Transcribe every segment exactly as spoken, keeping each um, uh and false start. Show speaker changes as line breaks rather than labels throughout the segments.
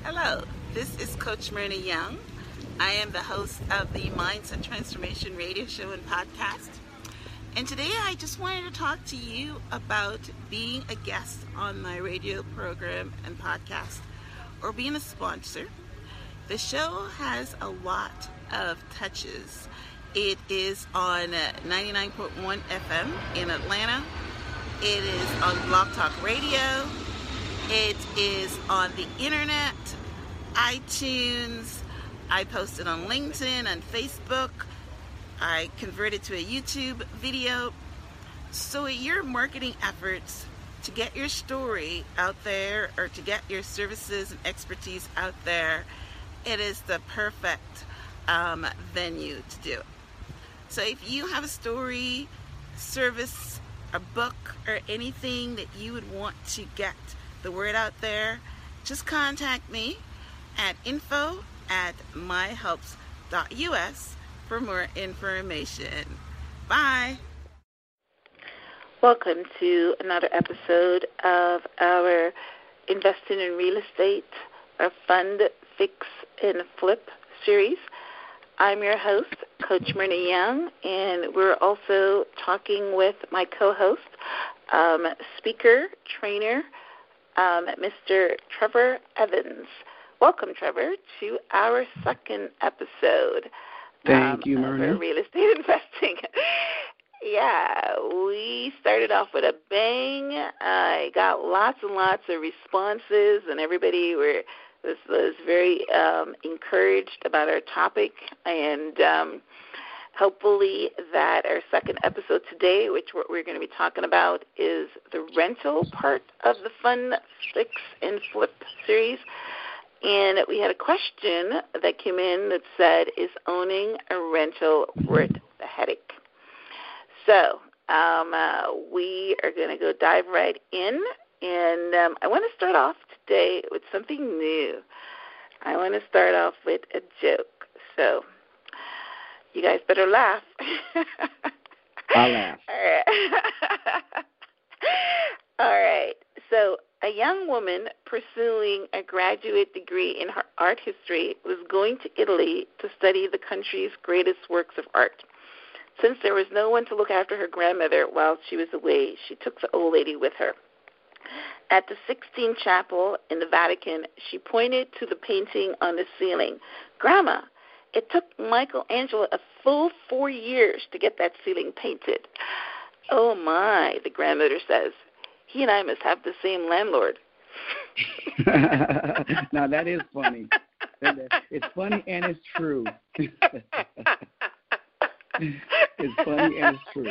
Hello, this is Coach Myrna Young. I am the host of the Mindset Transformation radio show and podcast. And today I just wanted to talk to you about being a guest on my radio program and podcast or being a sponsor. The show has a lot of touches. It is on ninety-nine point one F M in Atlanta. It is on Blog Talk Radio. It is on the internet, iTunes. I post it on LinkedIn and Facebook. I converted to a YouTube video. So your marketing efforts to get your story out there or to get your services and expertise out there, it is the perfect um, venue to do it. So if you have a story, service, a book, or anything that you would want to get the word out there, just contact me at info at myhelps dot U S for more information. Bye. Welcome to another episode of our Investing in Real Estate, our Fund, Fix, and Flip series. I'm your host, Coach Myrna Young, and we're also talking with my co-host, um, speaker, trainer, um, Mister Trevor Evans. Welcome, Trevor, to our second episode.
Thank
um,
you, Myrna.
Of real estate investing. Yeah, we started off with a bang. I got lots and lots of responses, and everybody were was, was very um, encouraged about our topic. And um, hopefully that our second episode today, which what we're going to be talking about, is the rental part of the Fund, Fix, and Flip series. And we had a question that came in that said, is owning a rental worth the headache? So um, uh, we are going to go dive right in. And um, I want to start off today with something new. I want to start off with a joke. So you guys better laugh.
I'll laugh.
All right. All right. So a young woman pursuing a graduate degree in art history was going to Italy to study the country's greatest works of art. Since there was no one to look after her grandmother while she was away, she took the old lady with her. At the Sistine Chapel in the Vatican, she pointed to the painting on the ceiling. Grandma, it took Michelangelo a full four years to get that ceiling painted. Oh, my, the grandmother says. He and I must have the same landlord.
Now, that is funny. It's funny and it's true. It's funny and it's true.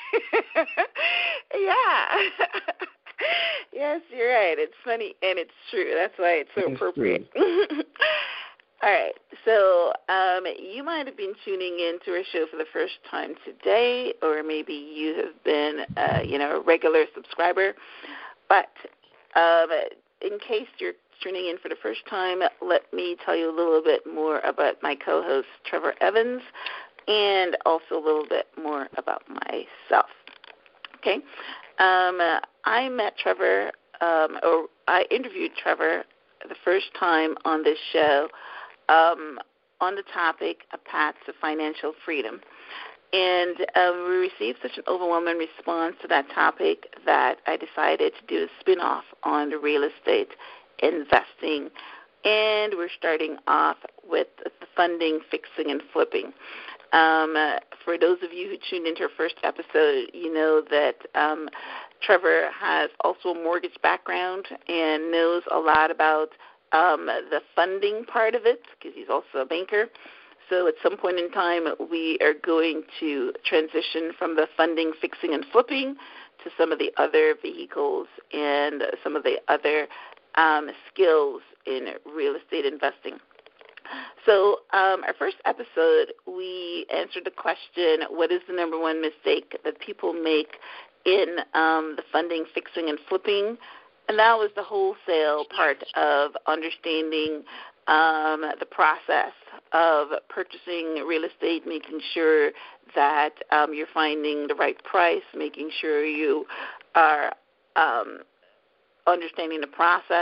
Yeah. Yes, you're right. It's funny and it's true. That's why it's so
it's
appropriate. All right. So um, you might have been tuning in to our show for the first time today, or maybe you have been, uh, you know, a regular subscriber. But um, in case you're tuning in for the first time, let me tell you a little bit more about my co-host, Trevor Evans, and also a little bit more about myself. Okay. Um, I met Trevor, um, or I interviewed Trevor the first time on this show um, on the topic of paths to financial freedom. And um, we received such an overwhelming response to that topic that I decided to do a spin-off on the real estate investing. And we're starting off with the funding, fixing, and flipping. Um, uh, for those of you who tuned into our first episode, you know that um, Trevor has also a mortgage background and knows a lot about um, the funding part of it because he's also a banker. So at some point in time, we are going to transition from the funding, fixing, and flipping to some of the other vehicles and some of the other um, skills in real estate investing. So um, our first episode, we answered the question, what is the number one mistake that people make in um, the funding, fixing, and flipping? And that was the wholesale part of understanding um, the process of purchasing real estate, making sure that um, you're finding the right price, making sure you are um, understanding the process.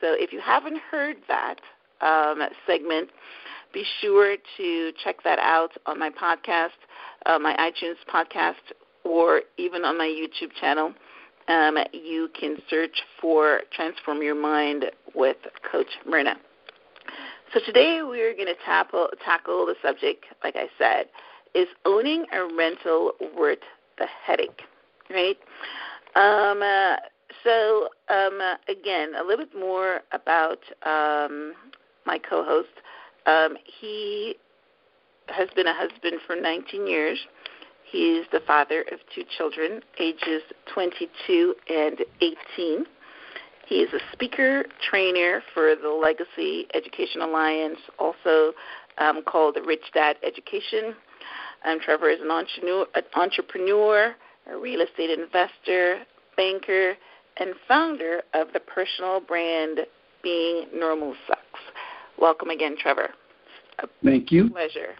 So if you haven't heard that um, segment, be sure to check that out on my podcast, uh, my iTunes podcast, or even on my YouTube channel. Um, you can search for Transform Your Mind with Coach Myrna. So today we're going to tackle, tackle the subject, like I said, is owning a rental worth the headache, right? Um, uh, so, um, uh, again, a little bit more about um, my co-host. Um, he has been a husband for nineteen years. He is the father of two children, ages twenty-two and eighteen. He is a speaker, trainer for the Legacy Education Alliance, also um, called Rich Dad Education. Um, Trevor is an entrepreneur, an entrepreneur, a real estate investor, banker, and founder of the personal brand Being Normal Sucks. Welcome again, Trevor. A
Thank you.
Pleasure.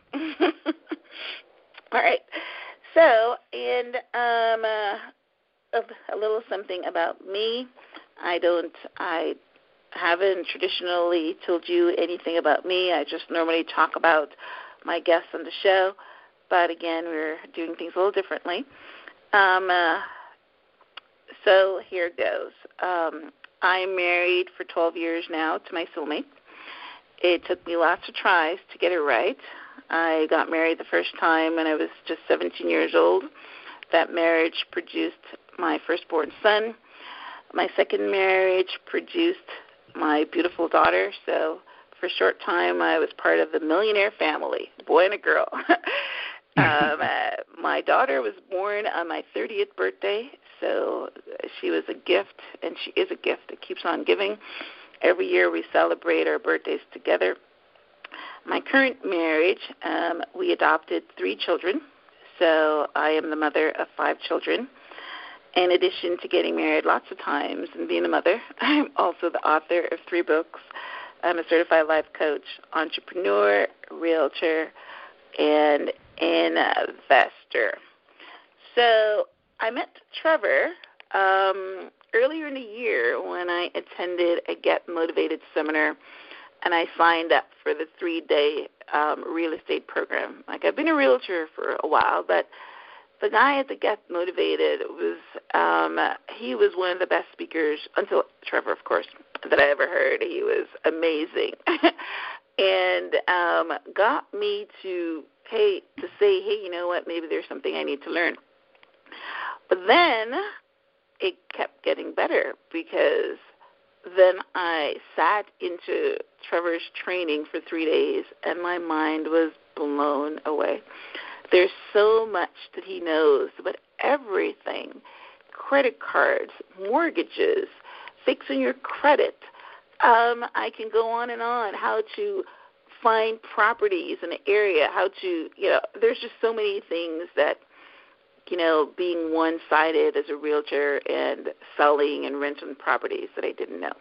All right. So, and um, uh, a, a little something about me. I don't, I haven't traditionally told you anything about me. I just normally talk about my guests on the show. But again, we're doing things a little differently. Um, uh, so here it goes. Um, I'm married for twelve years now to my soulmate. It took me lots of tries to get it right. I got married the first time when I was just seventeen years old. That marriage produced my firstborn son. My second marriage produced my beautiful daughter. So for a short time, I was part of the millionaire family, boy and a girl. um, uh, my daughter was born on my thirtieth birthday, so she was a gift, and she is a gift that keeps on giving. Every year we celebrate our birthdays together. My current marriage, um, we adopted three children, so I am the mother of five children. In addition to getting married lots of times and being a mother, I'm also the author of three books. I'm a certified life coach, entrepreneur, realtor, and investor. So I met Trevor um, earlier in the year when I attended a Get Motivated seminar, and I signed up for the three-day um, real estate program. Like, I've been a realtor for a while, but the guy at the Get Motivated was, um, he was one of the best speakers, until Trevor, of course, that I ever heard. He was amazing. and um, got me to, hey, to say, hey, you know what, maybe there's something I need to learn. But then it kept getting better, because then I sat into Trevor's training for three days, and my mind was blown away. There's so much that he knows about everything: credit cards, mortgages, fixing your credit. Um, I can go on and on, how to find properties in an area, how to, you know, there's just so many things that, you know, being one-sided as a realtor and selling and renting properties that I didn't know.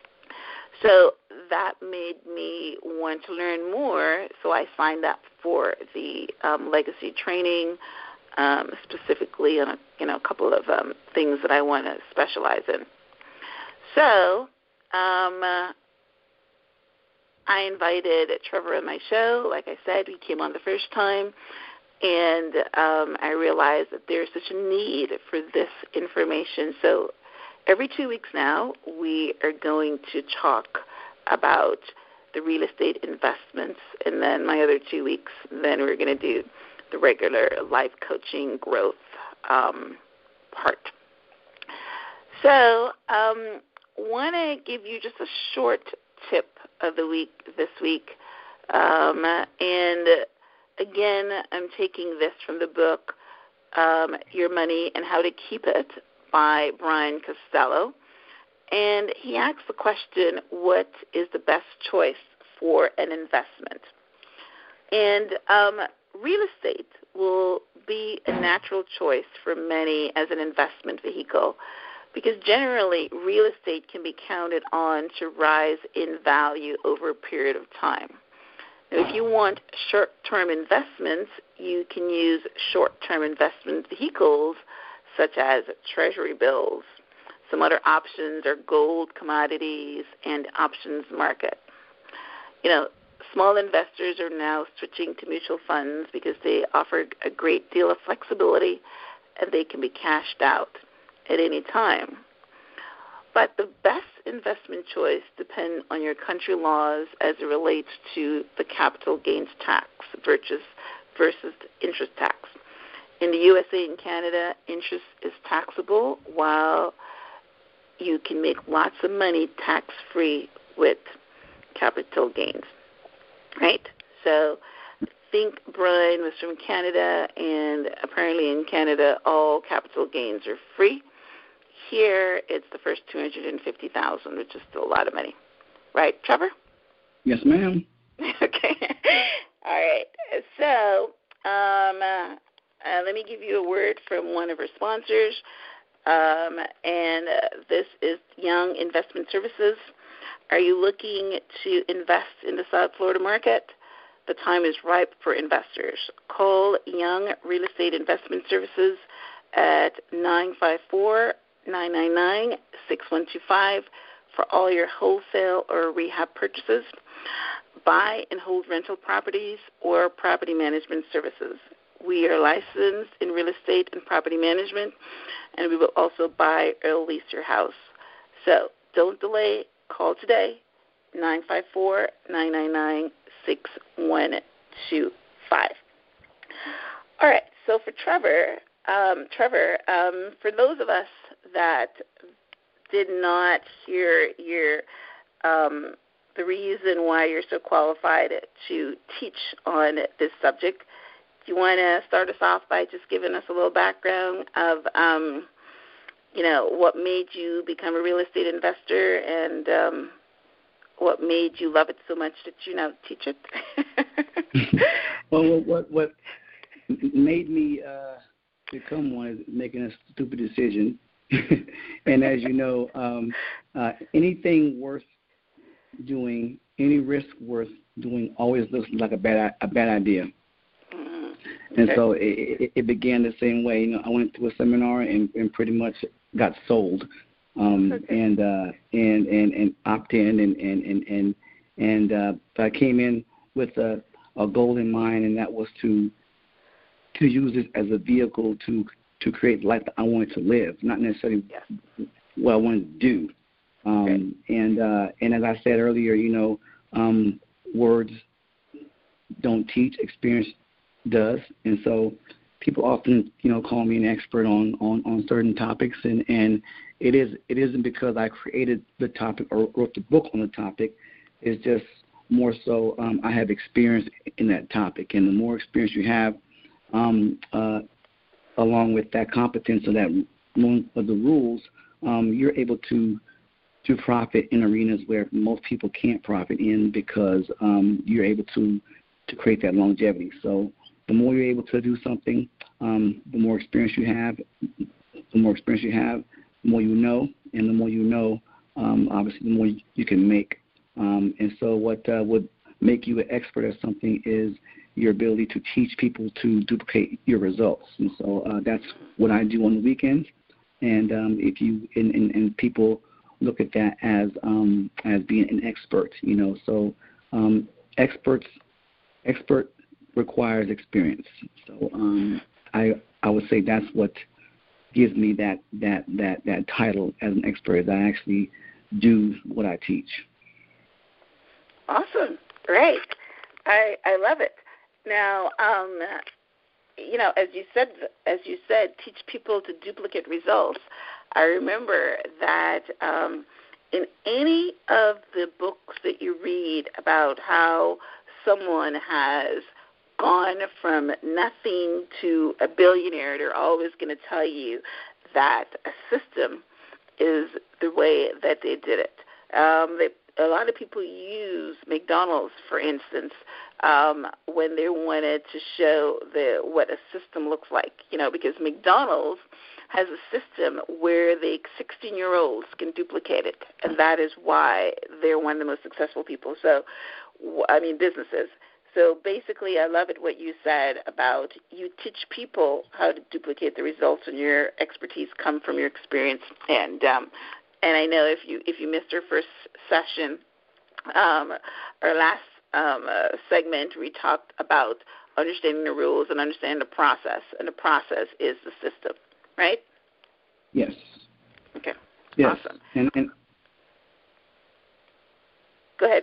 So that made me want to learn more, so I signed up for the um, legacy training, um, specifically on a, you know, a couple of um, things that I want to specialize in. So um, uh, I invited Trevor on my show. Like I said, he came on the first time. And um, I realized that there's such a need for this information. So every two weeks now, we are going to talk about the real estate investments. And then my other two weeks, then we're going to do the regular life coaching growth um, part. So um, want to give you just a short tip of the week this week. Um, and Again, I'm taking this from the book, um, Your Money and How to Keep It by Brian Costello. And he asks the question, what is the best choice for an investment? And um, real estate will be a natural choice for many as an investment vehicle, because generally real estate can be counted on to rise in value over a period of time. Now, if you want short-term investments, you can use short-term investment vehicles such as treasury bills, Some other options are gold, commodities, and options market. You know, small investors are now switching to mutual funds because they offer a great deal of flexibility and they can be cashed out at any time. But the best investment choice depends on your country laws as it relates to the capital gains tax versus, versus interest tax. In the U S A and Canada, interest is taxable, while you can make lots of money tax-free with capital gains, right? So I think Brian was from Canada, and apparently in Canada, all capital gains are free. Here, it's the first two hundred fifty thousand dollars, which is still a lot of money. Right, Trevor?
Yes, ma'am.
Okay. All right. So um, uh, uh, let me give you a word from one of our sponsors, um, and uh, this is Young Investment Services. Are you looking to invest in the South Florida market? The time is ripe for investors. Call Young Real Estate Investment Services at nine five four, nine nine nine, six one two five for all your wholesale or rehab purchases, buy and hold rental properties, or property management services. We are licensed in real estate and property management, and we will also buy or lease your house. So don't delay. Call today, nine five four, nine nine nine, six one two five. All right, so for Trevor, um, Trevor, um, for those of us that did not hear your um, the reason why you're so qualified to teach on this subject, do you want to start us off by just giving us a little background of, um, you know, what made you become a real estate investor and um, what made you love it so much that you now teach it?
Well, what what made me uh, become one is making a stupid decision. And as you know, um, uh, anything worth doing, any risk worth doing, always looks like a bad a bad idea. Mm-hmm. Okay. And so it, it, it began the same way. You know, I went to a seminar and, and pretty much got sold, um, okay. and, uh, and and and opted in, and and and and, and uh, I came in with a, a goal in mind, and that was to to use it as a vehicle to to create the life that I wanted to live, not necessarily yes. what I wanted to do. Um, okay. And uh, and as I said earlier, you know, um, words don't teach, experience does. And so people often, you know, call me an expert on, on, on certain topics, and, and it is it isn't because I created the topic or wrote the book on the topic. It's just more so um, I have experience in that topic, and the more experience you have, um, uh, along with that competence or that knowing of the rules, um, you're able to to profit in arenas where most people can't profit in, because um, you're able to to create that longevity. So the more you're able to do something, um, the more experience you have, the more experience you have, the more you know, and the more you know, um, obviously the more you can make. Um, and so what uh, would make you an expert at something is your ability to teach people to duplicate your results. And so uh, that's what I do on the weekends. And um, if you and, and, and people look at that as um, as being an expert, you know, so um, experts expert requires experience. So um, I I would say that's what gives me that that that that title as an expert, is I actually do what I teach.
Awesome, great, I I love it. Now, um, you know, as you said, as you said, teach people to duplicate results. I remember that um, in any of the books that you read about how someone has gone from nothing to a billionaire, they're always going to tell you that a system is the way that they did it. Um, they, a lot of people use McDonald's, for instance, um, when they wanted to show the what a system looks like, you know, because McDonald's has a system where the sixteen-year-olds can duplicate it, and that is why they're one of the most successful people. So, I mean, businesses. So basically, I love it what you said about you teach people how to duplicate the results, and your expertise come from your experience. And um, and I know if you if you missed our first session, um, our last um, uh, segment, we talked about understanding the rules and understanding the process, and the process is the system, right?
Yes.
Okay.
Yes.
Awesome.
And, and
go ahead.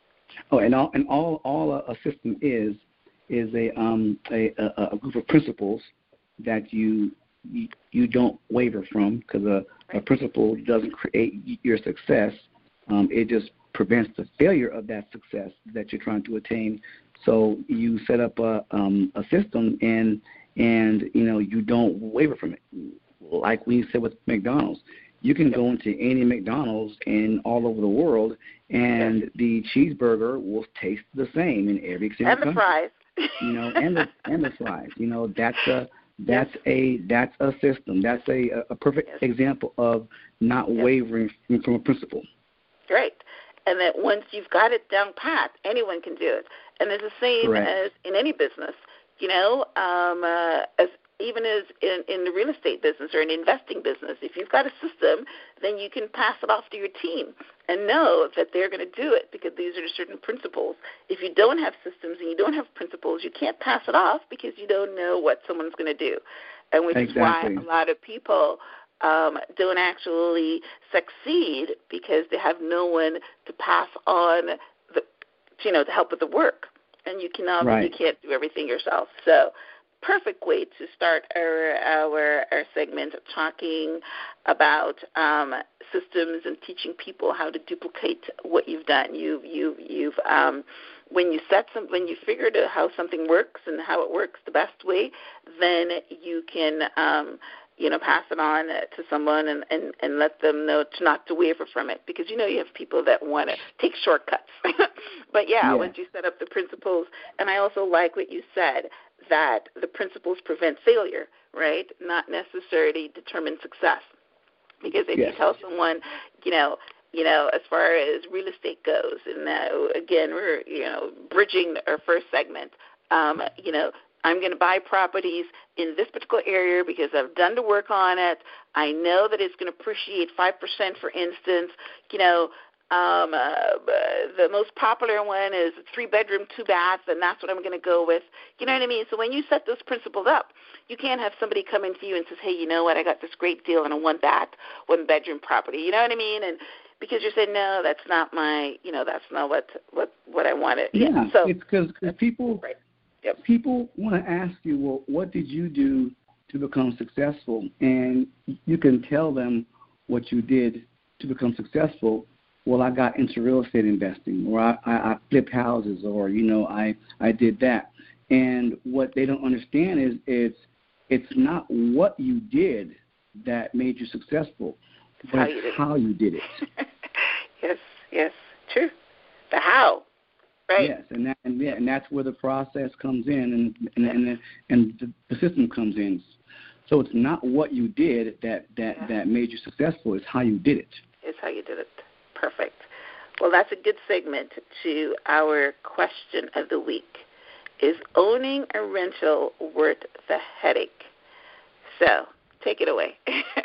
Oh, and all and all all a, a system is is a um a, a, a group of principles that you you, you don't waver from, because a, a principle doesn't create your success. Um, it just prevents the failure of that success that you're trying to attain. So you set up a um, a system, and and you know you don't waver from it. Like we said with McDonald's, you can go into any McDonald's in all over the world, and yes. the cheeseburger will taste the same in every single
and the
country.
fries.
You know, and the and the fries. You know, that's a that's yes. a that's a system. That's a a perfect yes. example of not yes. wavering from, from a principle.
Great. And that once you've got it down pat, anyone can do it. And it's the same
Correct.
as in any business. You know, um, uh, as even as in, in the real estate business or an investing business, if you've got a system, then you can pass it off to your team and know that they're going to do it because these are the certain principles. If you don't have systems and you don't have principles, you can't pass it off because you don't know what someone's going to do. And which
exactly.
is why a lot of people um, don't actually succeed because they have no one to pass on, the, you know, to help with the work. And you cannot,
right.
you can't do everything yourself. So, perfect way to start our our, our segment talking about um, systems and teaching people how to duplicate what you've done. You you you've um, when you set some when you figured out how something works and how it works the best way, then you can um, you know pass it on to someone and, and, and let them know to not to waver from it, because you know you have people that want to take shortcuts. But yeah, yeah, once you set up the principles, and I also like what you said, that the principles prevent failure, right? Not necessarily determine success. Because if yes. you tell someone, you know, you know, as far as real estate goes, and uh, again, we're, you know, bridging our first segment, um, you know, I'm going to buy properties in this particular area because I've done the work on it. I know that it's going to appreciate five percent, for instance. You know, um, uh, the most popular one is three-bedroom, two-bath, and that's what I'm going to go with. You know what I mean? So when you set those principles up, you can't have somebody come into you and says, hey, you know what, I got this great deal on a one-bath, one-bedroom property. You know what I mean? And because you're saying, no, that's not my, you know, that's not what what, what I wanted.
Yeah,
yeah so
it's because people...
Right. Yep.
People want to ask you, well, what did you do to become successful? And you can tell them what you did to become successful. Well, I got into real estate investing, or I, I, I flipped houses, or, you know, I, I did that. And what they don't understand is it's, it's not what you did that made you successful, but
how you did
how
it.
you did it.
Yes, yes, true. The how. Right.
Yes, and that, and yeah, and that's where the process comes in, and and and, the, and the, the system comes in. So it's not what you did that that, yeah. that made you successful; it's how you did it.
It's how you did it. Perfect. Well, that's a good segment to our question of the week: is owning a rental worth the headache? So take it away.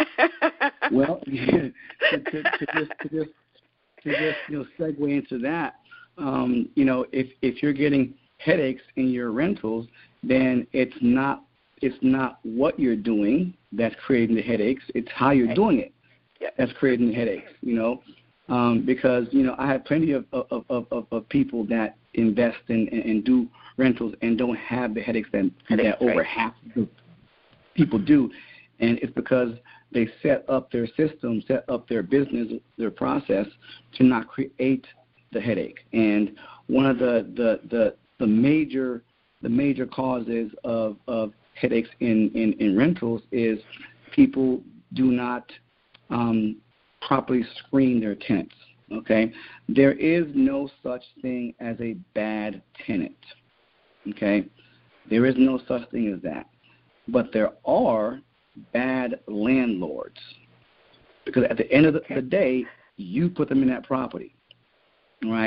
Well, yeah, to, to, to just to just to just you know segue into that. Um, you know, if, if you're getting headaches in your rentals, then it's not it's not what you're doing that's creating the headaches. It's how you're right. doing it
yep.
that's creating the headaches. You know, um, because you know I have plenty of of, of, of, of people that invest in and, and do rentals and don't have the headaches that
headaches,
that over
right.
half of people do, and it's because they set up their system, set up their business, their process to not create the headache. And one of the, the, the, the major the major causes of, of headaches in, in, in rentals is people do not um, properly screen their tenants. Okay? There is no such thing as a bad tenant. Okay? There is no such thing as that. But there are bad landlords. Because at the end of the, the day, you put them in that property. Right,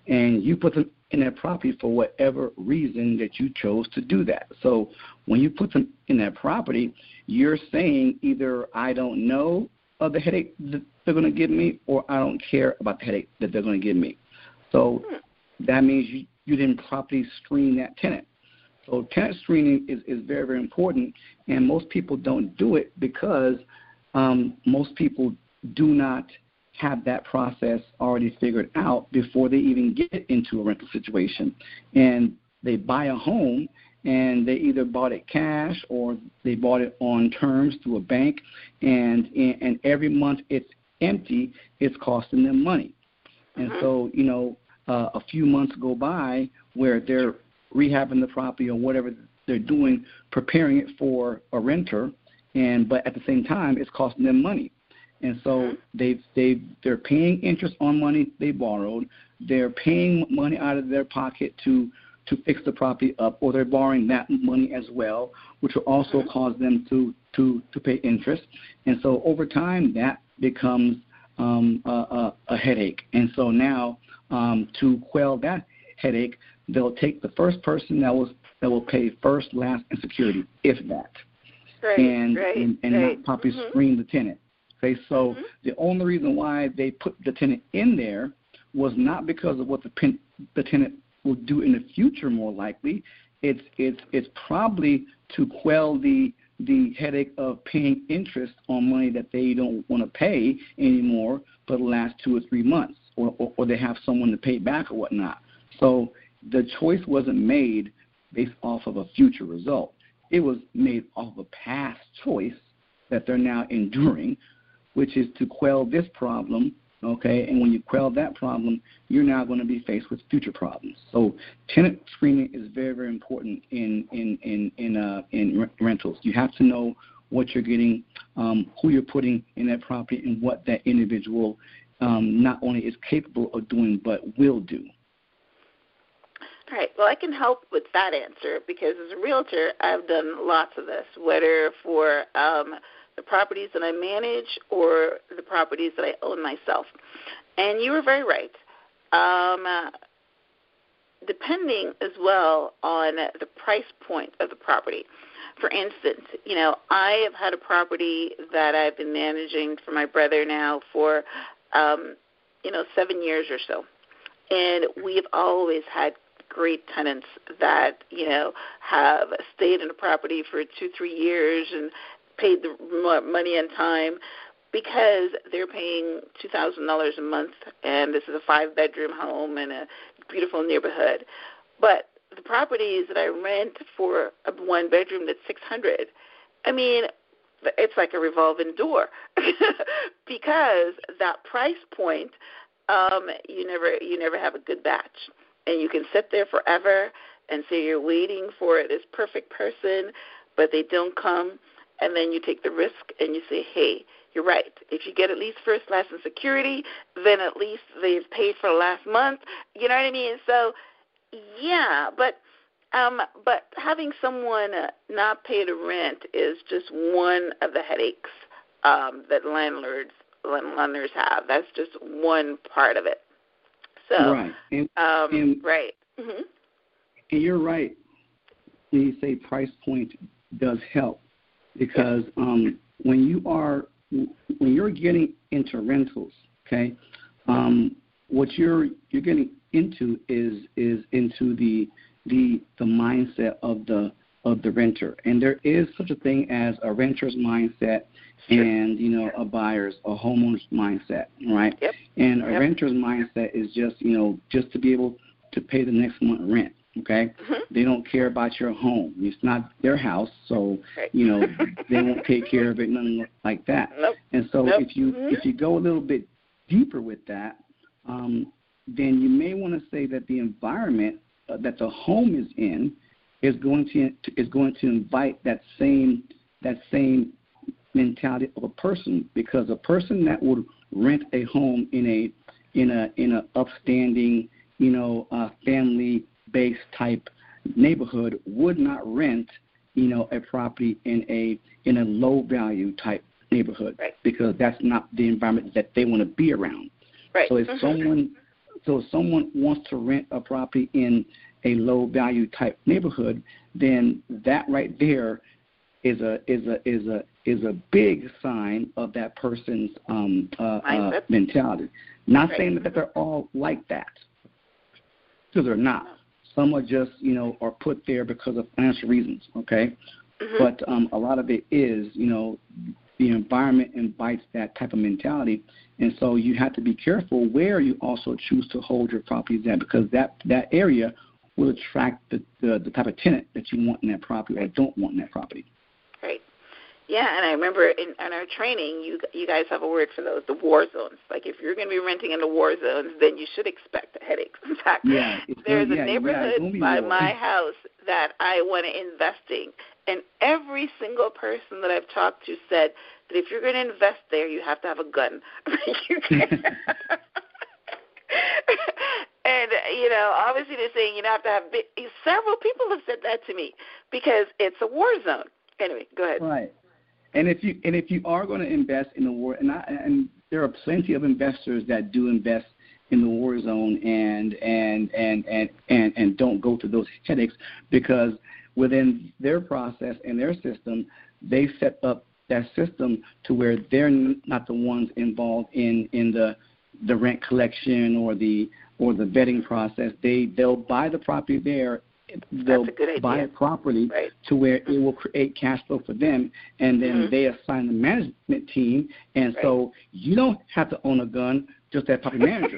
and you put them in that property for whatever reason that you chose to do that. So when you put them in that property, you're saying either I don't know of the headache that they're going to give me, or I don't care about the headache that they're going to give me. So that means you, you didn't properly screen that tenant. So tenant screening is, is very, very important, and most people don't do it because um, most people do not have that process already figured out before they even get into a rental situation. And they buy a home, and they either bought it cash or they bought it on terms through a bank, and and every month it's empty, it's costing them money. And mm-hmm. so, you know, uh, a few months go by where they're rehabbing the property or whatever they're doing, preparing it for a renter, and but at the same time, it's costing them money. And so they've, they've, they're paying interest on money they borrowed. They're paying money out of their pocket to, to fix the property up, or they're borrowing that money as well, which will also mm-hmm. cause them to, to, to pay interest. And so over time, that becomes um, a, a, a headache. And so now um, to quell that headache, they'll take the first person that, was, that will pay first, last, and security, if that,
right,
and,
right,
and, and
right.
not properly
mm-hmm.
screen the tenant. Okay, so
mm-hmm.
the only reason why they put the tenant in there was not because of what the, pen, the tenant will do in the future. More likely, it's it's it's probably to quell the the headache of paying interest on money that they don't want to pay anymore for the last two or three months, or, or or they have someone to pay back or whatnot. So the choice wasn't made based off of a future result. It was made off of a past choice that they're now enduring, which is to quell this problem, okay? And when you quell that problem, you're now going to be faced with future problems. So tenant screening is very, very important in in in in, uh, in rentals. You have to know what you're getting, um, who you're putting in that property, and what that individual um, not only is capable of doing but will do.
All right. Well, I can help with that answer because as a realtor, I've done lots of this, whether for um, the properties that I manage or the properties that I own myself. And you were very right. Um, uh, depending as well on the price point of the property. For instance, you know, I have had a property that I've been managing for my brother now for, um, you know, seven years or so. And we've always had great tenants that, you know, have stayed in the property for two, three years and paid the money on time because they're paying two thousand dollars a month, and this is a five-bedroom home in a beautiful neighborhood. But the properties that I rent for a one-bedroom that's six hundred dollars, I mean, it's like a revolving door because that price point, um, you never you never have a good batch. And you can sit there forever and say you're waiting for this perfect person, but they don't come. And then you take the risk and you say, hey, you're right. If you get at least first, last, and security, then at least they've paid for last month. You know what I mean? So, yeah, but um, but having someone uh, not pay the rent is just one of the headaches um, that landlords landlords have. That's just one part of it. So,
right. And,
um,
and,
right. Mm-hmm.
And you're right when you say price point does help. Because um, when you are when you're getting into rentals, okay, um, what you're you're getting into is is into the the the mindset of the of the renter, and there is such a thing as a renter's mindset and you know a buyer's a homeowner's mindset, right?
Yep.
And a
yep.
renter's mindset is just you know just to be able to pay the next month rent. Okay,
mm-hmm.
They don't care about your home. It's not their house, so
right.
you know they won't take care of it, nothing like that.
Nope.
And so
nope.
if you
mm-hmm.
if you go a little bit deeper with that, um, then you may want to say that the environment uh, that the home is in is going to is going to invite that same that same mentality of a person, because a person that would rent a home in a in a in a upstanding you know uh, family based type neighborhood would not rent, you know, a property in a in a low value type neighborhood,
right.
because that's not the environment that they want to be around.
Right.
So if
mm-hmm.
someone so if someone wants to rent a property in a low value type neighborhood, then that right there is a is a is a is a big sign of that person's um, uh, uh, mentality. Not right. saying that they're all like that, because they're not. Some are just, you know, are put there because of financial reasons, okay? Mm-hmm. But um, a lot of it is, you know, the environment invites that type of mentality, and so you have to be careful where you also choose to hold your properties at, because that, that area will attract the, the, the type of tenant that you want in that property or don't want in that property.
Right. Yeah, and I remember in, in our training, you you guys have a word for those, the war zones. Like if you're going to be renting in the war zones, then you should expect headaches. In fact,
yeah,
there's
gonna,
a
yeah,
neighborhood
yeah,
by
war.
my house that I want to invest in, and every single person that I've talked to said that if you're going to invest there, you have to have a gun. you And, you know, obviously they're saying you have to have big, several people have said that to me because it's a war zone. Anyway, go ahead.
Right. And if you and if you are going to invest in the war, and I, and there are plenty of investors that do invest in the war zone and and and and and, and don't go through those headaches, because within their process and their system, they set up that system to where they're not the ones involved in, in the the rent collection or the or the vetting process. They they'll buy the property there. They'll buy it properly
right.
to where it will create cash flow for them, and then mm-hmm. they assign the management team. And right. so you don't have to own a gun, just that property manager.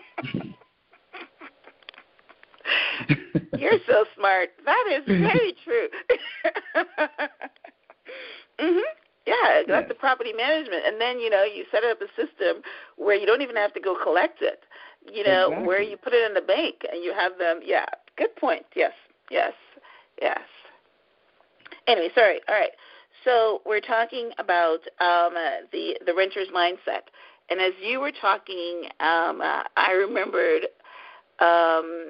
You're so smart. That is very true. mm-hmm. Yeah, that's yeah. the property management. And then, you know, you set up a system where you don't even have to go collect it, you know,
exactly.
where you put it in the bank and you have them. Yeah, good point. Yes, yes, yes. Anyway, sorry. All right. So we're talking about um, uh, the, the renter's mindset. And as you were talking, um, uh, I remembered um,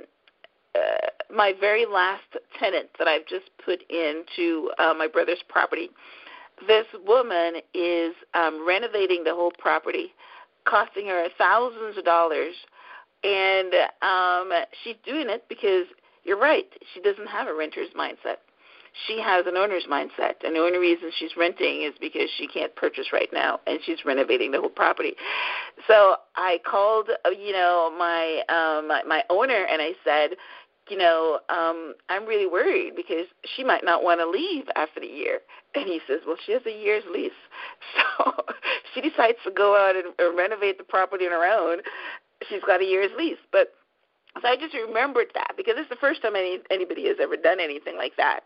uh, my very last tenant that I've just put into uh, my brother's property. This woman is um, renovating the whole property, costing her thousands of dollars, and um, she's doing it because, you're right, she doesn't have a renter's mindset. She has an owner's mindset, and the only reason she's renting is because she can't purchase right now, and she's renovating the whole property. So I called, uh, you know, my, um, my my owner, and I said, you know, um, I'm really worried because she might not want to leave after the year. And he says, well, she has a year's lease. So she decides to go out and, and renovate the property on her own. She's got a year's lease. But so I just remembered that because it's the first time any, anybody has ever done anything like that.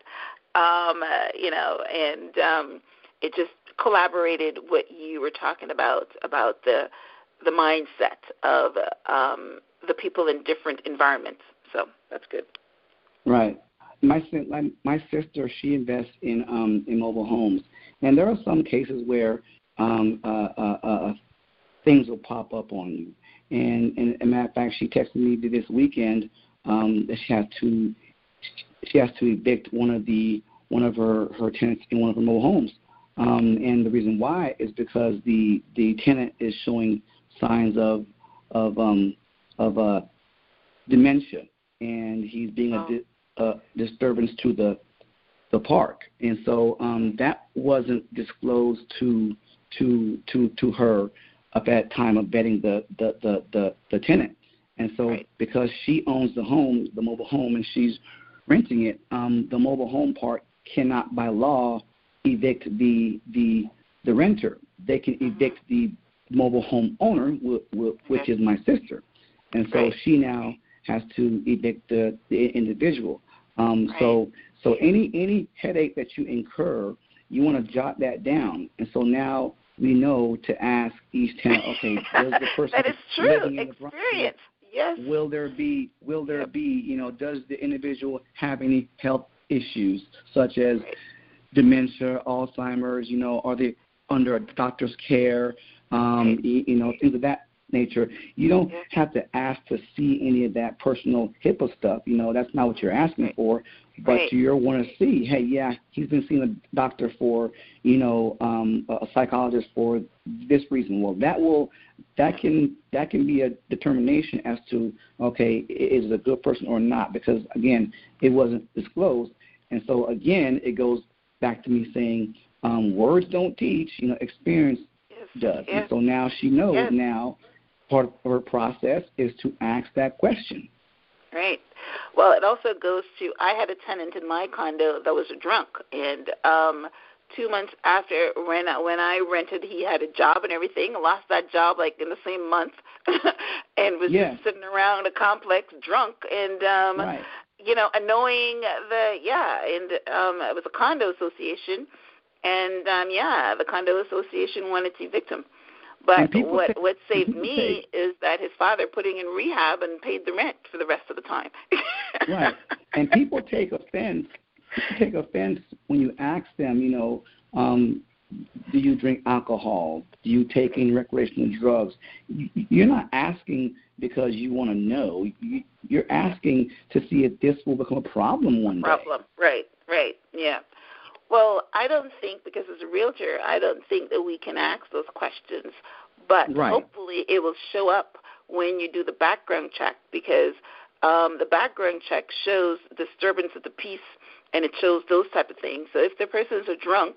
Um, uh, you know, and um, it just collaborated what you were talking about, about the the mindset of um, the people in different environments. So that's good.
Right. My my, my sister, she invests in um, in mobile homes, and there are some cases where um, uh, uh, uh, things will pop up on you. And, and as a matter of fact, she texted me this weekend um, that she has to she has to evict one of the one of her, her tenants in one of her mobile homes. Um, and the reason why is because the the tenant is showing signs of of um, of uh, dementia, and he's being oh. a, di- a disturbance to the the park. And so um, that wasn't disclosed to to to to her at that time of vetting the the, the, the, the tenant. And so right. because she owns the home, the mobile home, and she's renting it, um, the mobile home part cannot by law evict the the the renter. They can evict the mobile home owner, which is my sister. And so right. she now has to evict the, the individual. Um, right. So so any any headache that you incur, you want to jot that down. And so now we know to ask each tenant, okay, does the person
that is true.
living in
Experience.
the property,
yes.
will there be will there yep. be, you know, does the individual have any health issues such as right. dementia, Alzheimer's, you know, are they under a doctor's care, um, right. you, you know, things of that nature, you don't have to ask to see any of that personal HIPAA stuff. You know, that's not what you're asking
right.
for. But
right.
you want to see, hey, yeah, he's been seeing a doctor for, you know, um, a psychologist for this reason. Well, that will, that can, that can be a determination as to, okay, is it a good person or not? Because again, it wasn't disclosed, and so again, it goes back to me saying, um, words don't teach, you know, experience
yes.
does.
Yes.
And so now she knows.
Yes.
Now, part of her process is to ask that question.
Right. Well, it also goes to, I had a tenant in my condo that was a drunk, and um, two months after when I, when I rented, he had a job and everything, lost that job like in the same month, and was
yes.
just sitting around a complex drunk, and um,
right.
you know, annoying the, yeah, and um, it was a condo association, and um, yeah, the condo association wanted to evict him. But what
take,
what saved me
take,
is that his father put him in rehab and paid the rent for the rest of the time.
right. And people take offense. People take offense when you ask them, you know, um, do you drink alcohol? Do you take any recreational drugs? You're not asking because you want to know. You're asking to see if this will become a problem one day.
Problem, right, right, yeah. Well, I don't think, because as a realtor, I don't think that we can ask those questions, but
right.
hopefully it will show up when you do the background check, because um, the background check shows disturbance of the peace, and it shows those type of things. So if the person's a drunk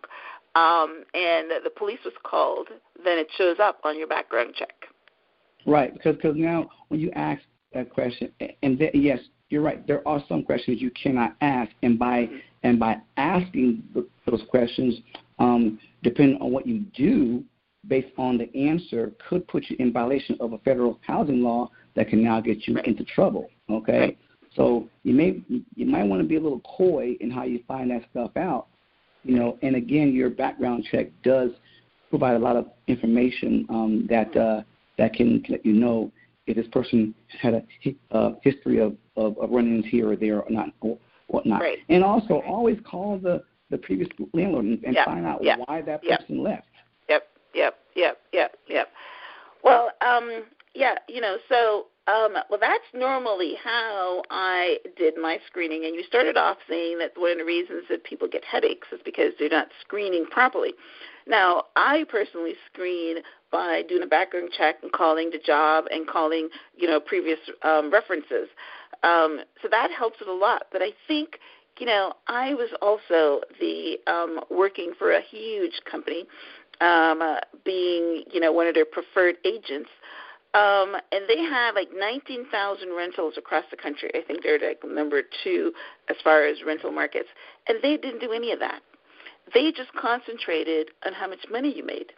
um, and the police was called, then it shows up on your background check.
Right, because cause now when you ask that question, and th- yes, you're right, there are some questions you cannot ask, and by mm-hmm. and by asking those questions, um, depending on what you do, based on the answer, could put you in violation of a federal housing law that can now get you
right.
into trouble. Okay,
right.
so you may you might want to be a little coy in how you find that stuff out, you know. And again, your background check does provide a lot of information um, that uh, that can let you know if this person had a uh, history of, of, of run-ins here or there or not, or whatnot.
Right.
And also
right.
always call the, the previous landlord and, and
yep.
find out
yep.
why that
yep.
person left.
Yep, yep, yep, yep, yep. Well, um, yeah, you know, so, um, well, that's normally how I did my screening. And you started off saying that one of the reasons that people get headaches is because they're not screening properly. Now, I personally screen by doing a background check and calling the job and calling, you know, previous um, references. Um, so that helps it a lot. But I think, you know, I was also the um, working for a huge company, um, uh, being, you know, one of their preferred agents. Um, and they have like nineteen thousand rentals across the country. I think they're like number two as far as rental markets. And they didn't do any of that. They just concentrated on how much money you made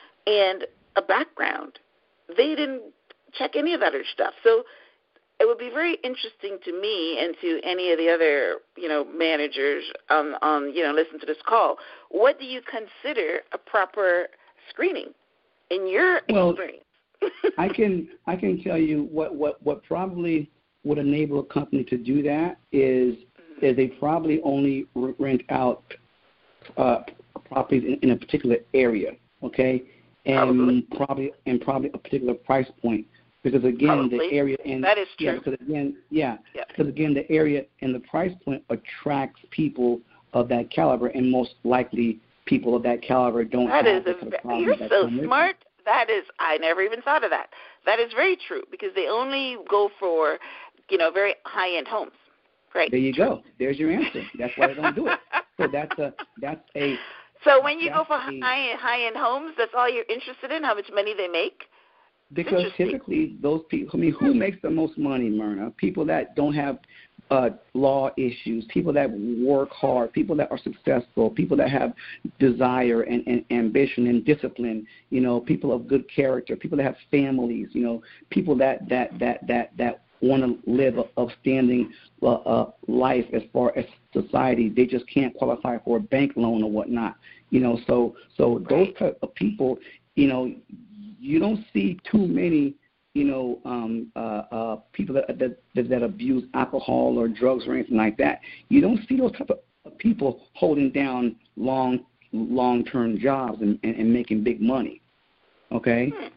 and a background. They didn't check any of that other stuff. So it would be very interesting to me and to any of the other, you know, managers on, on you know, listen to this call. What do you consider a proper screening in your
well,
experience?
I can I can tell you what, what, what probably would enable a company to do that is mm-hmm. is they probably only rent out uh, properties in, in a particular area, okay, and
probably.
probably and probably a particular price point. Because again,
Probably.
the area and
that is true.
yeah, because again, yeah,
yeah,
because again, the area and the price point attracts people of that caliber, and most likely, people of that caliber don't
that
have
is
the
a, You're so smart. That is, I never even thought of that. That is very true because they only go for, you know, very high-end homes. Right.
There you go. There's your answer. That's why they don't do it. So that's a that's a.
So when you go for
a,
high high-end homes, that's all you're interested in, how much money they make.
Because typically those people, I mean, who makes the most money, Myrna? People that don't have uh, law issues, people that work hard, people that are successful, people that have desire and, and ambition and discipline, you know, people of good character, people that have families, you know, people that, that, that, that, that want to live a upstanding uh, uh, life as far as society. They just can't qualify for a bank loan or whatnot, you know. So, so
right.
those type of people, you know, you don't see too many, you know, um, uh, uh, people that, that that abuse alcohol or drugs or anything like that. You don't see those type of people holding down long, long-term jobs and, and, and making big money. Okay.
Hmm.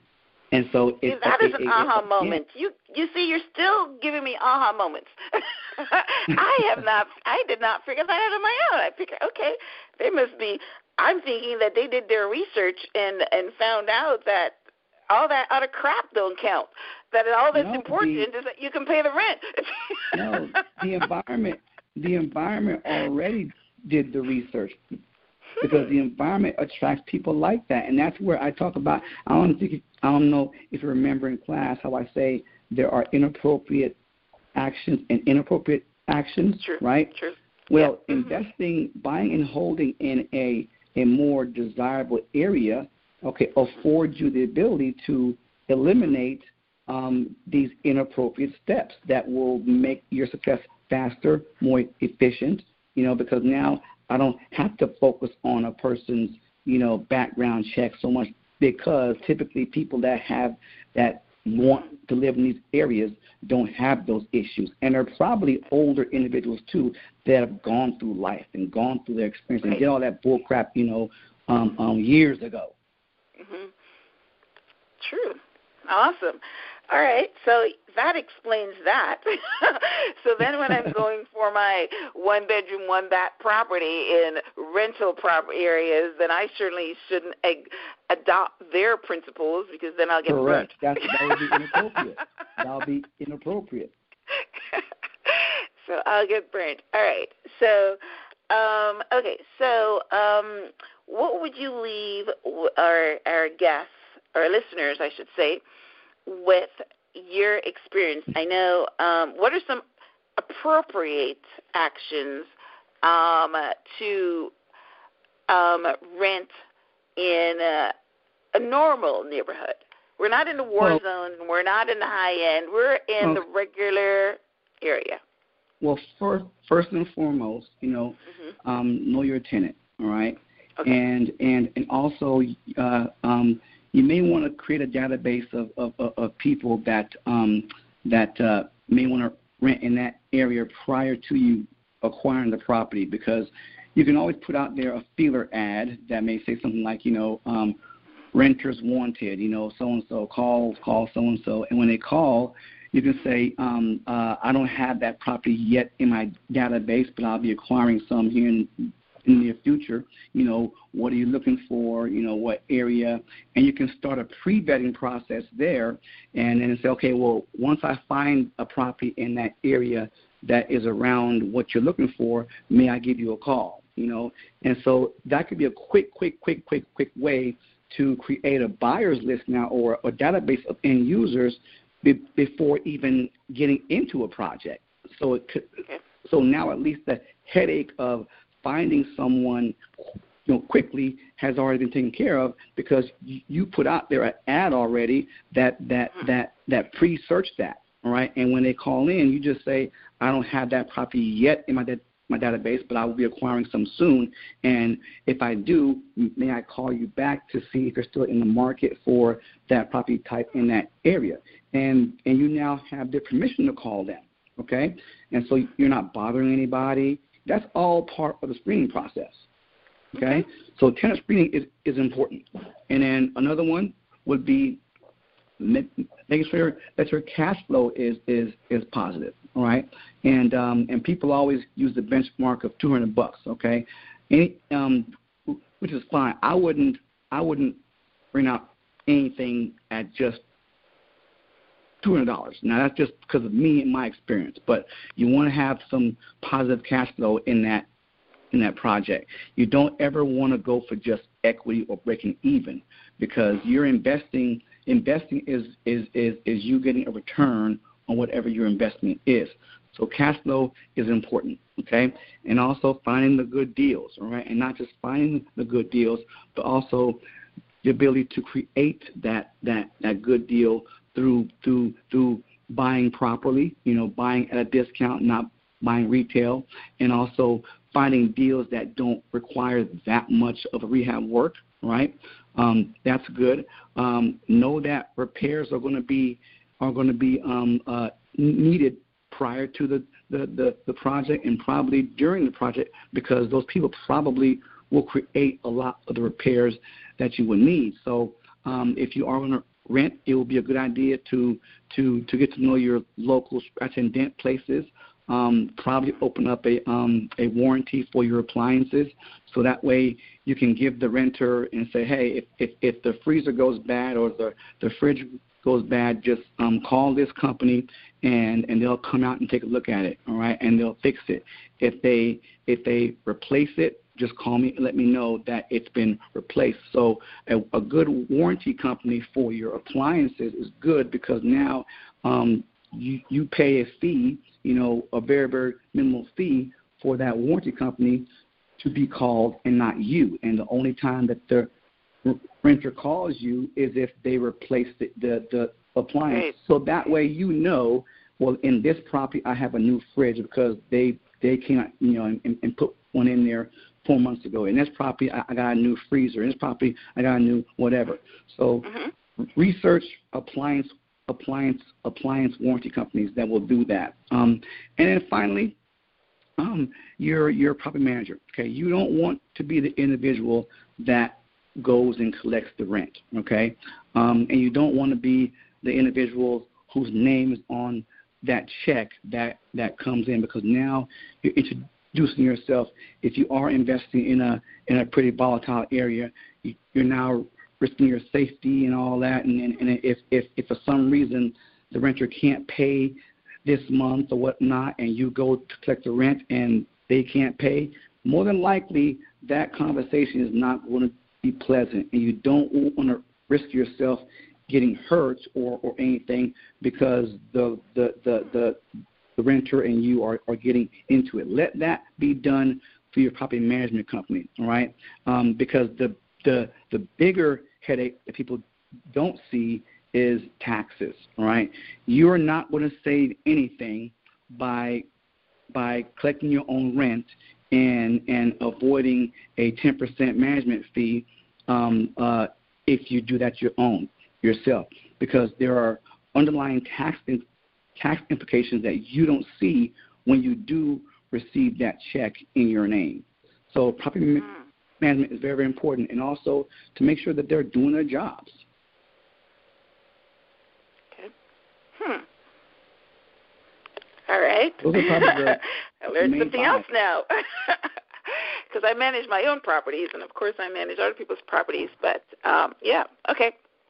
And so
see,
it,
that
it,
is an
it,
aha
it,
moment. You you see, you're still giving me aha moments. I have not. I did not figure that out on my own. I figured, okay, they must be. I'm thinking that they did their research and and found out that all that other crap don't count. That all that's
no,
important
the,
is that you can pay the rent.
no, the environment, the environment already did the research. Because the environment attracts people like that, and that's where I talk about. I don't think I don't know if you remember in class how I say there are inappropriate actions and inappropriate actions,
True.
right?
True.
Well,
yeah.
investing, mm-hmm. buying, and holding in a a more desirable area, okay, affords you the ability to eliminate um, these inappropriate steps that will make your success faster, more efficient. You know, because now I don't have to focus on a person's, you know, background check so much, because typically people that have that want to live in these areas don't have those issues. And they're probably older individuals, too, that have gone through life and gone through their experience and did all that bull crap, you know, um, um, years ago.
Mm-hmm. True. Awesome. All right, so that explains that. So then when I'm going for my one-bedroom, one-bath property in rental property areas, then I certainly shouldn't ag- adopt their principles, because then I'll get
Correct.
burnt.
That's, that would be inappropriate. That would be inappropriate.
So I'll get burnt. All right. So, um, okay, so um, what would you leave our, our guests, our listeners, I should say, with your experience? I know, um, what are some appropriate actions um, to um, rent in a, a normal neighborhood? We're not in the war
well,
zone. We're not in the high end. We're in well, the regular area.
Well, first, first and foremost, you know, mm-hmm. um, know your tenant, all right?
Okay.
And, and, and also uh, um, you may want to create a database of, of, of people that um, that uh, may want to rent in that area prior to you acquiring the property, because you can always put out there a feeler ad that may say something like, you know, um, renters wanted, you know, so-and-so, call, call so-and-so. And when they call, you can say, um, uh, I don't have that property yet in my database, but I'll be acquiring some here in in the near future. You know, what are you looking for? You know, what area? And you can start a pre-vetting process there, and then say, okay, well, once I find a property in that area that is around what you're looking for, may I give you a call? You know, and so that could be a quick, quick, quick, quick, quick way to create a buyer's list now, or a database of end users be, before even getting into a project. So it could, so now at least the headache of finding someone, you know, quickly has already been taken care of, because you, you put out there an ad already that that that that pre-searched that, all right? And when they call in, you just say, I don't have that property yet in my da- my database, but I will be acquiring some soon. And if I do, may I call you back to see if you're still in the market for that property type in that area? And and you now have their permission to call them, okay? And so you're not bothering anybody. That's all part of the screening process, okay? Mm-hmm. So tenant screening is, is important. And then another one would be making sure that your cash flow is is, is positive, all right? And um, and people always use the benchmark of two hundred bucks, okay? Any, um, which is fine. I wouldn't I wouldn't bring out anything at just two hundred dollars. Now, that's just because of me and my experience, but you want to have some positive cash flow in that in that project. You don't ever want to go for just equity or breaking even, because you're investing. Investing is is is, is you getting a return on whatever your investment is. So cash flow is important, okay? And also finding the good deals, all right? And not just finding the good deals, but also the ability to create that that that good deal through through through buying properly, you know, buying at a discount, not buying retail, and also finding deals that don't require that much of a rehab work, right? Um, that's good. Um, know that repairs are going to be are going to be um, uh, needed prior to the, the, the, the project, and probably during the project, because those people probably will create a lot of the repairs that you would need. So um, if you are going to rent, it will be a good idea to to to get to know your local scratch and dent places. Um, probably open up a um, a warranty for your appliances, so that way you can give the renter and say, hey, if if, if the freezer goes bad or the, the fridge goes bad, just um, call this company and, and they'll come out and take a look at it, all right, and they'll fix it. If they if they replace it, just call me and let me know that it's been replaced. So a, a good warranty company for your appliances is good because now um, you, you pay a fee, you know, a very, very minimal fee for that warranty company to be called and not you. And the only time that the renter calls you is if they replace the, the, the appliance. Right. So that way you know, well, in this property I have a new fridge because they, they came out, you know, and, and put one in there four months ago. In this property I, I got a new freezer. In this property I got a new whatever. So mm-hmm. research appliance appliance appliance warranty companies that will do that. Um, and then finally, um, you're you're a property manager. Okay, you don't want to be the individual that goes and collects the rent. Okay, um, and you don't want to be the individual whose name is on that check that that comes in, because now you're introducing yourself. If you are investing in a in a pretty volatile area, you, you're now risking your safety and all that, and, and, and if, if, if for some reason the renter can't pay this month or whatnot, and you go to collect the rent and they can't pay, more than likely that conversation is not going to be pleasant, and you don't want to risk yourself getting hurt or, or anything because the the, the, the, the renter and you are, are getting into it. Let that be done through your property management company, all right? Um, because the The, the bigger headache that people don't see is taxes, all right? You're not going to save anything by by collecting your own rent and and avoiding a ten percent management fee um, uh, if you do that your own yourself, because there are underlying tax tax implications that you don't see when you do receive that check in your name. So property mm-hmm. management is very, very important, and also to make sure that they're doing their jobs.
Okay. Hmm. All right.
Those are probably the
I learned
main
something
five.
else now, because I manage my own properties, and of course I manage other people's properties. But um, yeah, okay,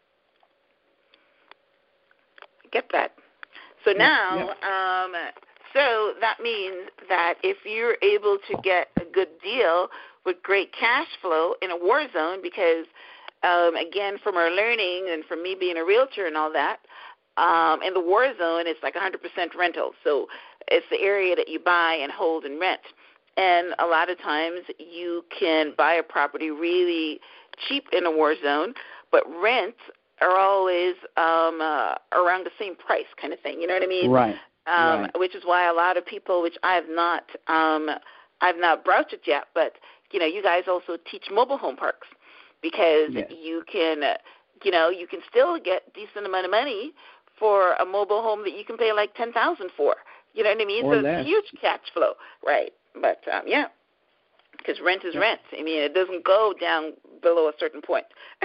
get that. So now,
yeah, yeah.
Um, so that means that if you're able to get a good deal with great cash flow in a war zone, because, um, again, from our learning and from me being a realtor and all that, um, in the war zone, it's like one hundred percent rental. So it's the area that you buy and hold and rent. And a lot of times you can buy a property really cheap in a war zone, but rents are always um, uh, around the same price kind of thing. You know what I mean?
Right.
Um,
right.
Which is why a lot of people, which I have not, um, I've not broached it yet, but you know, you guys also teach mobile home parks, because
yes.
you can, uh, you know, you can still get decent amount of money for a mobile home that you can pay like ten thousand for. You know what I mean?
Or
so
less.
It's huge cash flow, right? But um, yeah, because rent is
yep.
rent. I mean, it doesn't go down below a certain point,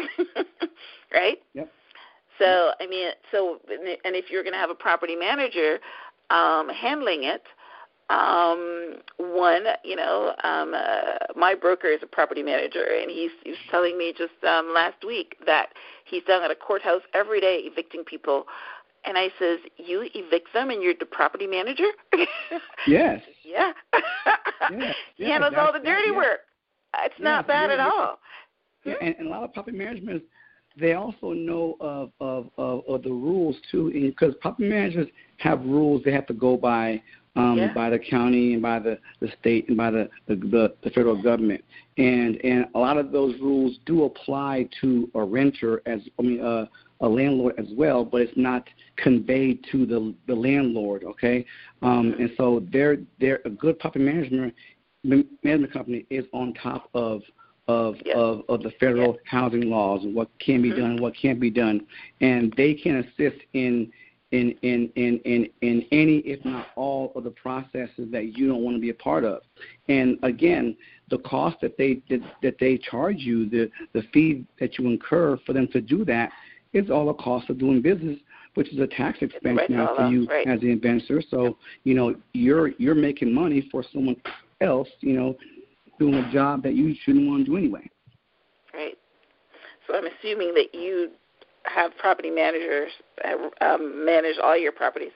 right?
Yep.
So I mean, so and if you're going to have a property manager um, handling it. Um, one, you know, um, uh, my broker is a property manager, and he's, he's telling me just um, last week that he's down at a courthouse every day evicting people. And I says, you evict them and you're the property manager?
Yes.
yeah.
yeah.
He
yeah,
handles all the dirty
yeah.
work. It's
yeah,
not bad
yeah,
at
yeah.
all.
Yeah, and, and a lot of property management, they also know of, of, of, of the rules, too, because property managers have rules they have to go by. Um, yeah. by the county and by the, the state and by the, the, the, the federal government. And and a lot of those rules do apply to a renter, as I mean, uh, a landlord as well, but it's not conveyed to the, the landlord, okay? Um, and so they're, they're, a good property management, management company is on top of of, yes. of, of the federal yes. housing laws and what can be mm-hmm. done and what can't be done. And they can assist in In, in, in, in, in any, if not all, of the processes that you don't want to be a part of. And again, the cost that they that, that they charge you, the, the fee that you incur for them to do that, it's all a cost of doing business, which is a tax expense
right,
now for you
right.
as the investor. So, you know, you're you're making money for someone else, you know, doing a job that you shouldn't want to do anyway.
Right. So I'm assuming that you have property managers um, manage all your properties.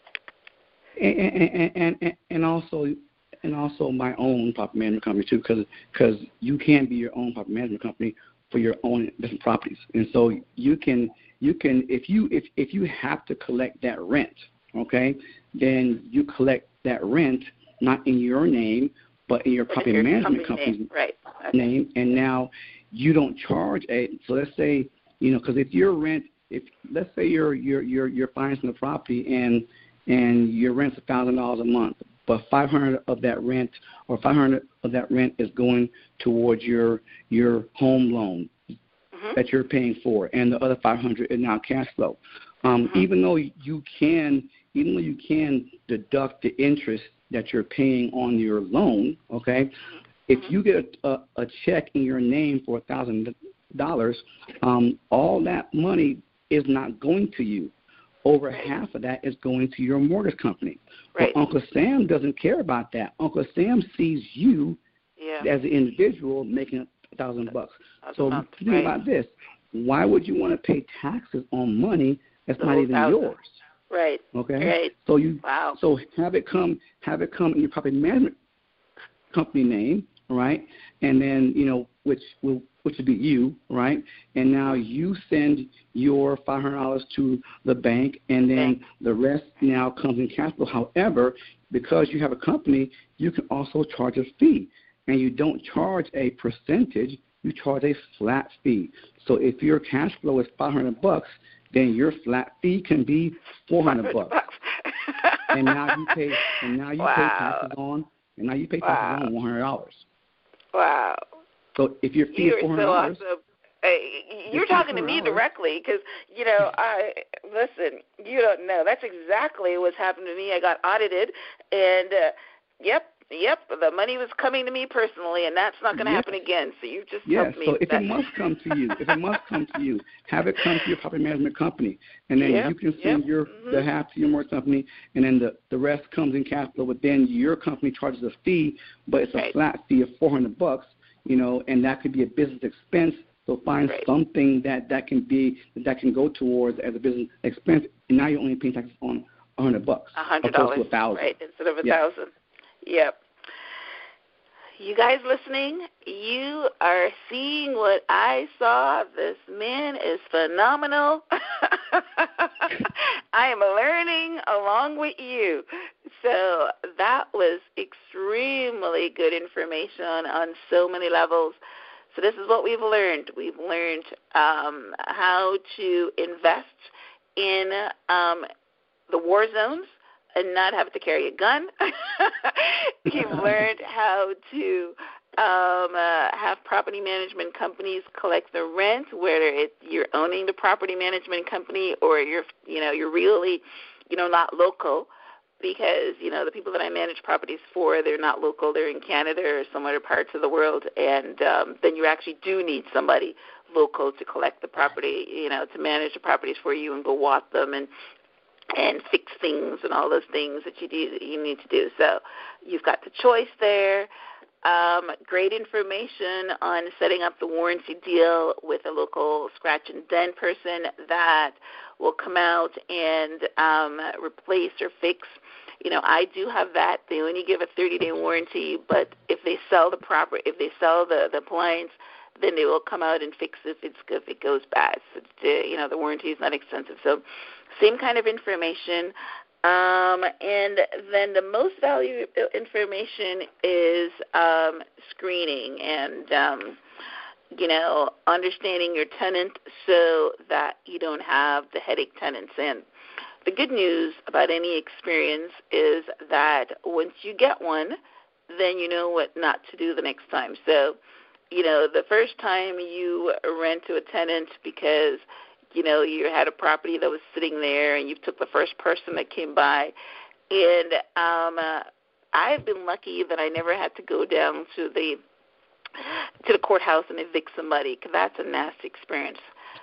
And and, and, and, and also and also my own property management company too, because because you can be your own property management company for your own different properties, and so you can you can if you if if you have to collect that rent, okay, then you collect that rent not in your name but in your
but
property
in your
management
company's
company's
name. Right. Okay.
name, and now you don't charge a. So let's say you know because if your rent if let's say you're you're you're you're financing the property and and your rent's a thousand dollars a month, but five hundred of that rent or five hundred of that rent is going towards your your home loan mm-hmm. that you're paying for, and the other five hundred is now cash flow. Um, mm-hmm. Even though you can, even though you can deduct the interest that you're paying on your loan, okay, mm-hmm. if you get a, a, a check in your name for a thousand dollars, um, all that money is not going to you. Over right. half of that is going to your mortgage company.
Right.
Well, Uncle Sam doesn't care about that. Uncle Sam sees you
yeah.
as an individual making a thousand bucks. So
month,
think
right.
about this. Why would you want to pay taxes on money that's
the
not even
thousand.
yours?
Right.
Okay.
Right.
So you
wow.
so have it come have it come in your property management company name, right? And then, you know, which will which would be you, right? And now you send your five hundred dollars to the bank, and then
okay.
the rest now comes in cash flow. However, because you have a company, you can also charge a fee, and you don't charge a percentage, you charge a flat fee. So if your cash flow is five hundred bucks, then your flat fee can be four hundred bucks. and now you pay, and now you
wow.
pay taxes on, and now you pay taxes wow. on one hundred dollars.
Wow.
So if your fee
you
is four hundred
so
dollars,
awesome. Hey, you're talking to me directly because, you know, I listen, you don't know. That's exactly what's happened to me. I got audited, and, uh, yep, yep, the money was coming to me personally, and that's not going to
yes.
happen again. So you just
yes.
helped me.
So if
that.
it must come to you, if it must come to you, have it come to your property management company, and then
yep.
you can send
yep.
your
mm-hmm.
the half to your mortgage company, and then the, the rest comes in cash flow, but then your company charges a fee, but it's a
right.
flat fee of four hundred bucks. You know, and that could be a business expense. So find
right.
something that, that can be that can go towards as a business expense. And now you're only paying taxes on a hundred bucks,
a hundred dollars,
a thousand,
right? Instead of a
yeah.
thousand. Yep. You guys listening, you are seeing what I saw. This man is phenomenal. I am learning along with you. So that was extremely good information on so many levels. So this is what we've learned. We've learned um, how to invest in um, the war zones and not have to carry a gun. You've learned how to um, uh, have property management companies collect the rent, whether it's you're owning the property management company or you're, you know, you're really, you know, not local, because, you know, the people that I manage properties for, they're not local. They're in Canada or some other parts of the world, and um, then you actually do need somebody local to collect the property, you know, to manage the properties for you and go walk them and and fix things and all those things that you do that you need to do. So you've got the choice there. Um, great information on setting up the warranty deal with a local scratch and dent person that will come out and um, replace or fix. You know, I do have that. They only give a thirty-day warranty, but if they sell the property, if they sell the, the appliance, then they will come out and fix it if, it's, if it goes bad. So, you know, the warranty is not extensive. So same kind of information. Um, and then the most valuable information is um, screening and, um, you know, understanding your tenant so that you don't have the headache tenants. And the good news about any experience is that once you get one, then you know what not to do the next time. So, you know, the first time you rent to a tenant because, you know, you had a property that was sitting there and you took the first person that came by. And um, uh, I've been lucky that I never had to go down to the to the courthouse and evict somebody, because that's a nasty experience.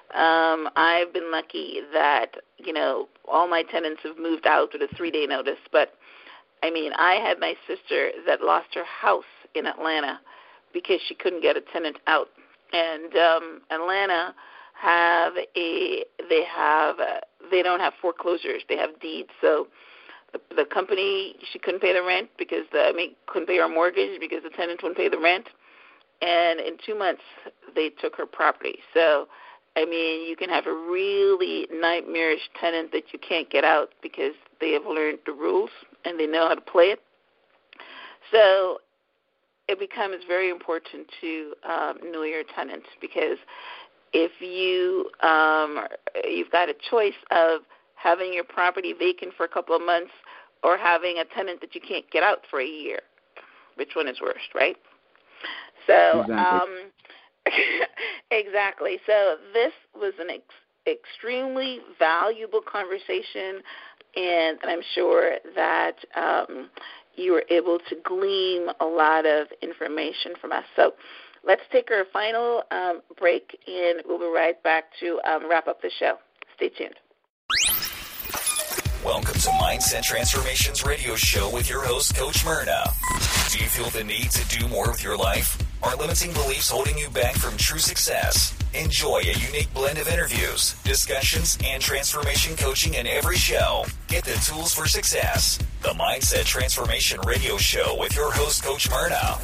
Um, I've been lucky that, you know, all my tenants have moved out with a three-day notice. But, I mean, I had my sister that lost her house in Atlanta because she couldn't get a tenant out. And um, Atlanta have a, they have, a, they don't have foreclosures. They have deeds. So the, the company, she couldn't pay the rent because the, I mean, couldn't pay her mortgage because the tenant wouldn't pay the rent. And in two months, they took her property. So, I mean, you can have a really nightmarish tenant that you can't get out because they have learned the rules and they know how to play it. So it becomes very important to um, know your tenants, because if you, um, you've got a choice of having your property vacant for a couple of months or having a tenant that you can't get out for a year. Which one is worse, right? So,
exactly.
Um, exactly. So this was an ex- extremely valuable conversation, and I'm sure that um, you were able to glean a lot of information from us. So let's take our final um, break, and we'll be right back to um, wrap up the show. Stay tuned.
Welcome to Mindset Transformations Radio Show with your host, Coach Myrna. Do you feel the need to do more with your life? Are limiting beliefs holding you back from true success? Enjoy a unique blend of interviews, discussions, and transformation coaching in every show. Get the tools for success. The Mindset Transformation Radio Show with your host, Coach Myrna.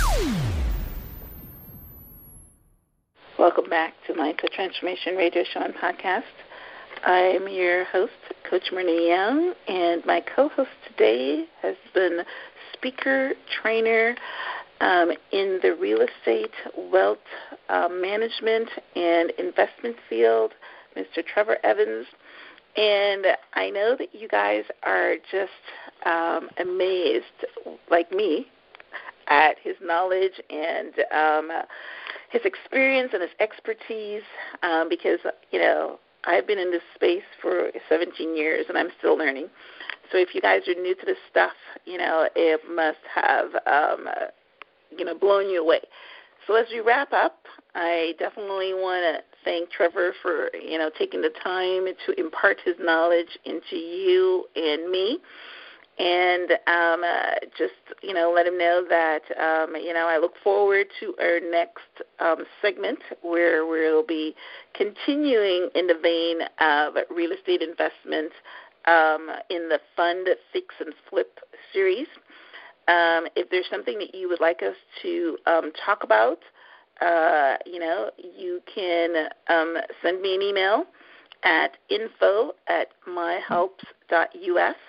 Welcome back to Mindset Transformation Radio Show and Podcast. I'm your host, Coach Myrna Young, and my co-host today has been speaker, trainer um, in the real estate, wealth uh, management, and investment field, Mister Trevor Evans. And I know that you guys are just um, amazed, like me, at his knowledge and um, his experience and his expertise, um, because, you know, I've been in this space for seventeen years, and I'm still learning. So if you guys are new to this stuff, you know, it must have, um, you know, blown you away. So as we wrap up, I definitely want to thank Trevor for, you know, taking the time to impart his knowledge into you and me. And um, uh, just, you know, let him know that, um, you know, I look forward to our next um, segment where we'll be continuing in the vein of real estate investment um, in the Fund, Fix, and Flip series. Um, if there's something that you would like us to um, talk about, uh, you know, you can um, send me an email at info at myhelps dot U S.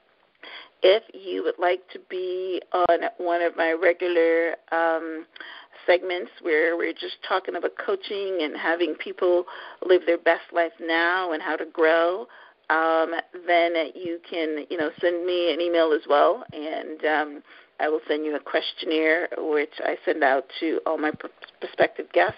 If you would like to be on one of my regular um, segments where we're just talking about coaching and having people live their best life now and how to grow, um, then you can, you know, send me an email as well, and um, I will send you a questionnaire which I send out to all my prospective guests.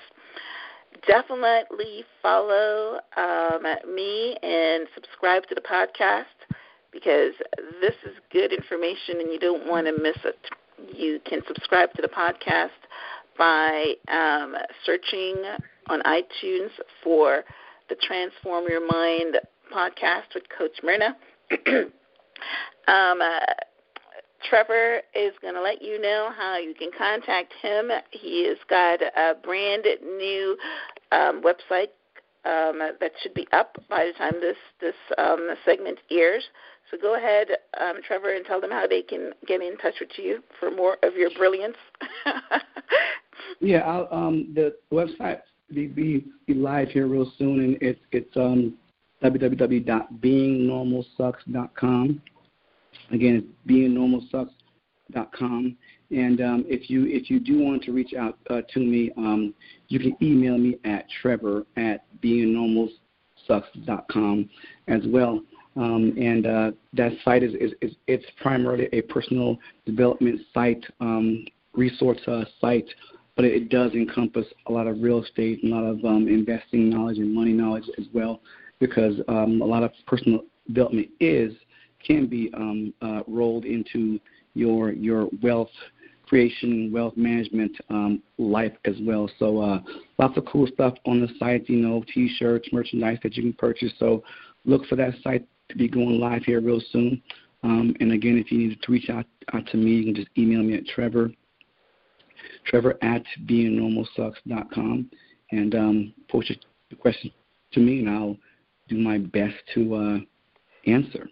Definitely follow um, me and subscribe to the podcast, because this is good information and you don't want to miss it. You can subscribe to the podcast by um, searching on iTunes for the Transform Your Mind podcast with Coach Myrna. um, uh, Trevor is going to let you know how you can contact him. He has got a brand new um, website um, that should be up by the time this, this um, segment airs. So go ahead, um, Trevor, and tell them how they can get in touch with you for more of your brilliance.
yeah, I'll, um, the website will be, be live here real soon, and it's it's um, w w w dot being normal sucks dot com. Again, it's being normal sucks dot com. And um, if you if you do want to reach out uh, to me, um, you can email me at trevor at being normal sucks dot com as well. Um, and uh, that site is, is, is it's primarily a personal development site, um, resource uh, site, but it, it does encompass a lot of real estate and a lot of um, investing knowledge and money knowledge as well, because um, a lot of personal development is can be um, uh, rolled into your your wealth creation, wealth management, um, life as well. So uh, lots of cool stuff on the site, you know, T-shirts, merchandise that you can purchase. So look for that site to be going live here real soon. Um, and, again, if you need to reach out, out to me, you can just email me at Trevor, Trevor at being normal sucks dot com, and um, post your question to me, and I'll do my best to uh, answer.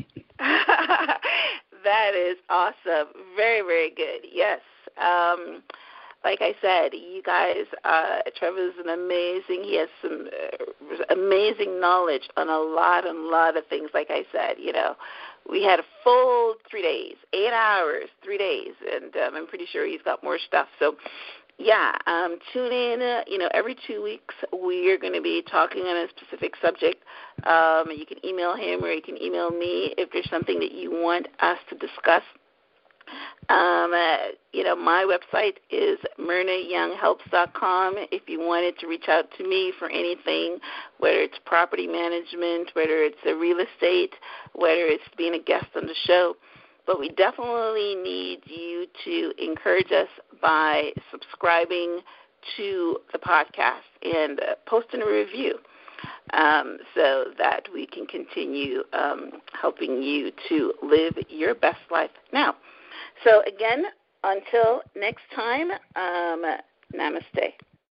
That is awesome. Very, very good. Yes. Um, like I said, you guys, uh, Trevor's an amazing, he has some uh, amazing knowledge on a lot and a lot of things, like I said. You know, we had a full three days, eight hours, three days, and um, I'm pretty sure he's got more stuff. So, yeah, um, tune in. Uh, you know, every two weeks we are going to be talking on a specific subject. Um, you can email him or you can email me if there's something that you want us to discuss. Um, uh, you know, my website is myrna young helps dot com. If you wanted to reach out to me for anything, whether it's property management, whether it's a real estate, whether it's being a guest on the show. But we definitely need you to encourage us by subscribing to the podcast and uh, posting a review um, so that we can continue um, helping you to live your best life now. So, again, until next time, um, namaste.